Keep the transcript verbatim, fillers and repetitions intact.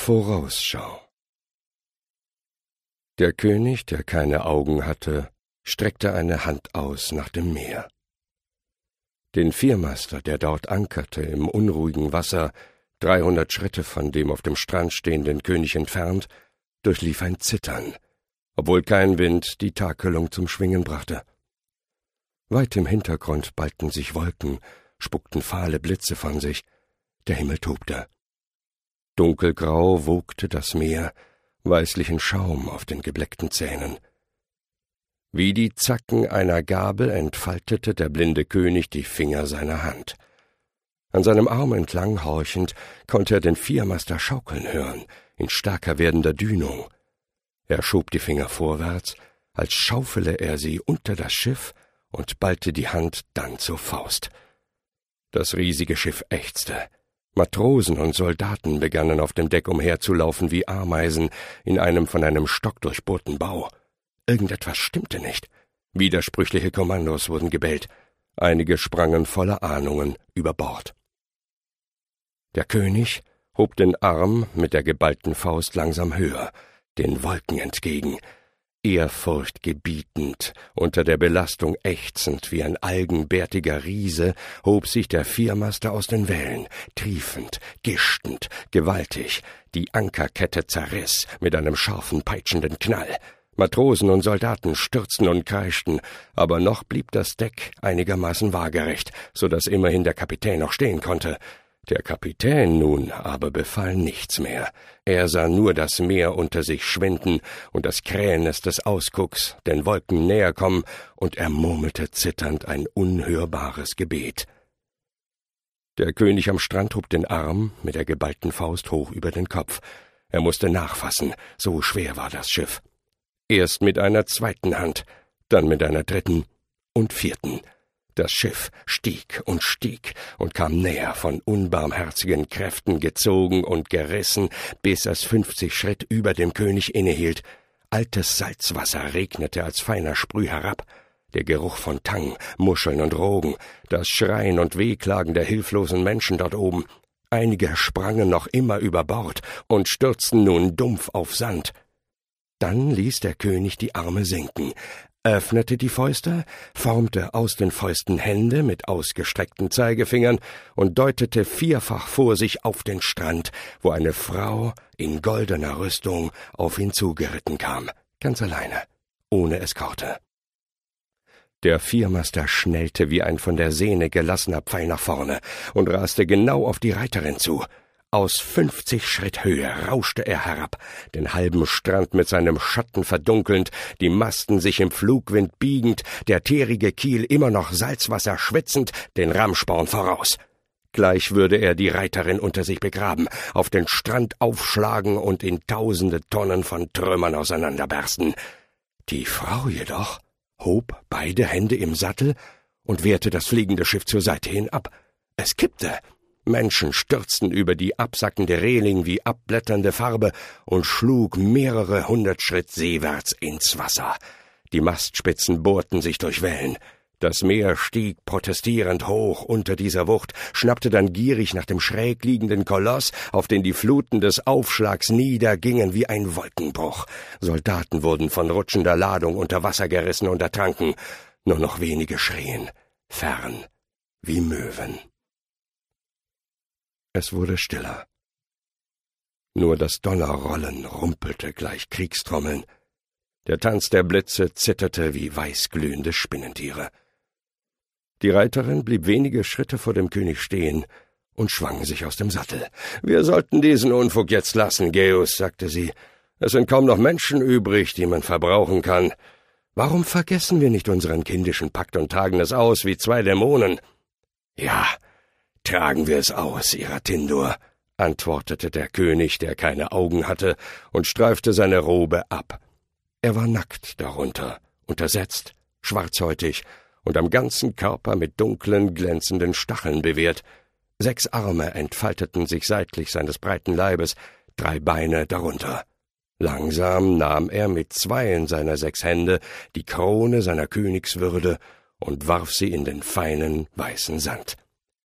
Vorausschau. Der König, der keine Augen hatte, streckte eine Hand aus nach dem Meer. Den Viermaster, der dort ankerte im unruhigen Wasser, dreihundert Schritte von dem auf dem Strand stehenden König entfernt, durchlief ein Zittern, obwohl kein Wind die Takelung zum Schwingen brachte. Weit im Hintergrund ballten sich Wolken, spuckten fahle Blitze von sich, der Himmel tobte. Dunkelgrau wogte das Meer, weißlichen Schaum auf den gebleckten Zähnen. Wie die Zacken einer Gabel entfaltete der blinde König die Finger seiner Hand. An seinem Arm entlang horchend konnte er den Viermaster schaukeln hören, in stärker werdender Dünung. Er schob die Finger vorwärts, als schaufele er sie unter das Schiff und ballte die Hand dann zur Faust. Das riesige Schiff ächzte. Matrosen und Soldaten begannen auf dem Deck umherzulaufen wie Ameisen in einem von einem Stock durchbohrten Bau. Irgendetwas stimmte nicht. Widersprüchliche Kommandos wurden gebellt. Einige sprangen voller Ahnungen über Bord. Der König hob den Arm mit der geballten Faust langsam höher, den Wolken entgegen, ehrfurchtgebietend, unter der Belastung ächzend wie ein algenbärtiger Riese, hob sich der Viermaster aus den Wellen, triefend, gischtend, gewaltig, die Ankerkette zerriss mit einem scharfen, peitschenden Knall. Matrosen und Soldaten stürzten und kreischten, aber noch blieb das Deck einigermaßen waagerecht, so daß immerhin der Kapitän noch stehen konnte. Der Kapitän nun aber befahl nichts mehr. Er sah nur das Meer unter sich schwinden und das Krähennest des Ausgucks den Wolken näher kommen, und er murmelte zitternd ein unhörbares Gebet. Der König am Strand hob den Arm mit der geballten Faust hoch über den Kopf. Er musste nachfassen, so schwer war das Schiff. Erst mit einer zweiten Hand, dann mit einer dritten und vierten. Das Schiff stieg und stieg und kam näher, von unbarmherzigen Kräften gezogen und gerissen, bis es fünfzig Schritt über dem König innehielt. Altes Salzwasser regnete als feiner Sprüh herab. Der Geruch von Tang, Muscheln und Rogen, das Schreien und Wehklagen der hilflosen Menschen dort oben. Einige sprangen noch immer über Bord und stürzten nun dumpf auf Sand. Dann ließ der König die Arme sinken, öffnete die Fäuste, formte aus den Fäusten Hände mit ausgestreckten Zeigefingern und deutete vierfach vor sich auf den Strand, wo eine Frau in goldener Rüstung auf ihn zugeritten kam, ganz alleine, ohne Eskorte. Der Viermaster schnellte wie ein von der Sehne gelassener Pfeil nach vorne und raste genau auf die Reiterin zu. Aus fünfzig Schritt Höhe rauschte er herab, den halben Strand mit seinem Schatten verdunkelnd, die Masten sich im Flugwind biegend, der teerige Kiel immer noch Salzwasser schwitzend, den Rammsporn voraus. Gleich würde er die Reiterin unter sich begraben, auf den Strand aufschlagen und in tausende Tonnen von Trümmern auseinanderbersten. Die Frau jedoch hob beide Hände im Sattel und wehrte das fliegende Schiff zur Seite hin ab. Es kippte. Menschen stürzten über die absackende Reling wie abblätternde Farbe und schlug mehrere hundert Schritt seewärts ins Wasser. Die Mastspitzen bohrten sich durch Wellen. Das Meer stieg protestierend hoch unter dieser Wucht, schnappte dann gierig nach dem schräg liegenden Koloss, auf den die Fluten des Aufschlags niedergingen wie ein Wolkenbruch. Soldaten wurden von rutschender Ladung unter Wasser gerissen und ertranken. Nur noch wenige schrien, fern wie Möwen. Es wurde stiller. Nur das Donnerrollen rumpelte gleich Kriegstrommeln. Der Tanz der Blitze zitterte wie weißglühende Spinnentiere. Die Reiterin blieb wenige Schritte vor dem König stehen und schwang sich aus dem Sattel. »Wir sollten diesen Unfug jetzt lassen, Geus«, sagte sie. »Es sind kaum noch Menschen übrig, die man verbrauchen kann. Warum vergessen wir nicht unseren kindischen Pakt und tragen es aus wie zwei Dämonen?« »Ja, tragen wir es aus, Iratindur«, antwortete der König, der keine Augen hatte, und streifte seine Robe ab. Er war nackt darunter, untersetzt, schwarzhäutig und am ganzen Körper mit dunklen, glänzenden Stacheln bewehrt. Sechs Arme entfalteten sich seitlich seines breiten Leibes, drei Beine darunter. Langsam nahm er mit zweien seiner sechs Hände die Krone seiner Königswürde und warf sie in den feinen, weißen Sand.